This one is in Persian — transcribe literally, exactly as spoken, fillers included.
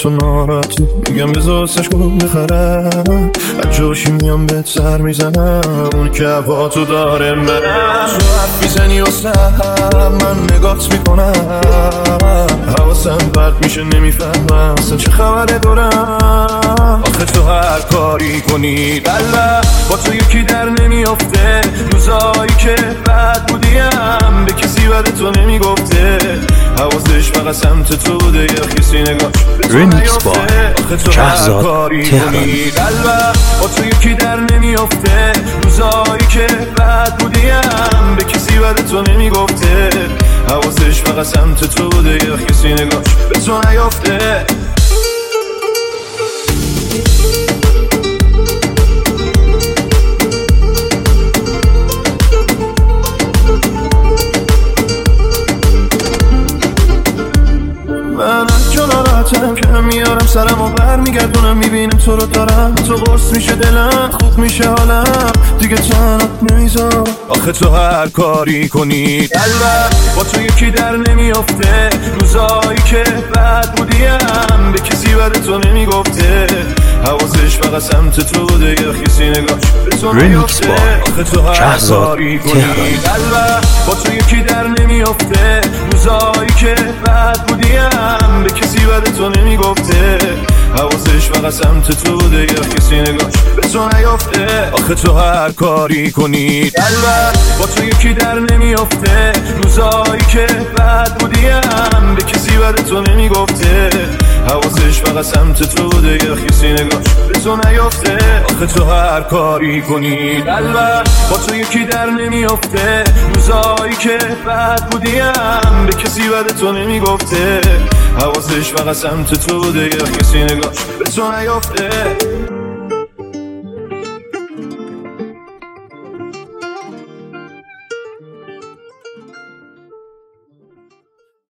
تو ناراحتی میگم بذار سش کنم بخرم از جوشی میام بهت سر میزنم اون که هوا تو داره من تو حرف میزنی و سر من نگات میکنم حواسم پرت میشه نمیفهمم اصلا چه خبره دارم آخه تو هر کاری کنی دلم با تو یکی در نمیافته روزایی که بد بودیم به کسی بد تو نمیگفته حواسش فقط سمت تو بوده یا کسی نگاش به تو نیافته آخه تو هر کاری کنی دلم با تو یکی در نمیافته روزایی که بد بودیم به کسی بد تو نمیگفته حواسش فقط سمت تو بوده یا کسی نگاش به تو نیافته من از کنارتم که میارم سرم و بر میگردونم میبینم تو رو دارم تو قرص میشه دلم خوب میشه حالم دیگه تنات نمیذار آخه تو هر کاری کنی قلبم با تو یکی در نمیافته روزایی که بد بودیم به کسی بد تو نمیگفته حواسش فقط سمت تو بوده یا کسی نگاش به تو نیافته آخه تو هر کاری کنی قلبم با تو یکی در نمیافته روزایی که بد بودیم به کسی بد تو نمیگفته حواسش فقط سمت تو بوده یا کسی نگاش به تو نیافته آخه تو هر کاری کنی قلبم با تو یکی در نمیافته روزایی که بد بودیم به کسی بد تو نمیگفته حواسش فقط سمت تو بوده یا کسی نگاش به تو نیافته آخه تو هر کاری کنی قلبم با تو یکی در نمیافته روزایی که بد بودیم به کسی بد تو نمیگفته حواسش فقط سمت تو بوده یا کسی نگاش به تو نیافته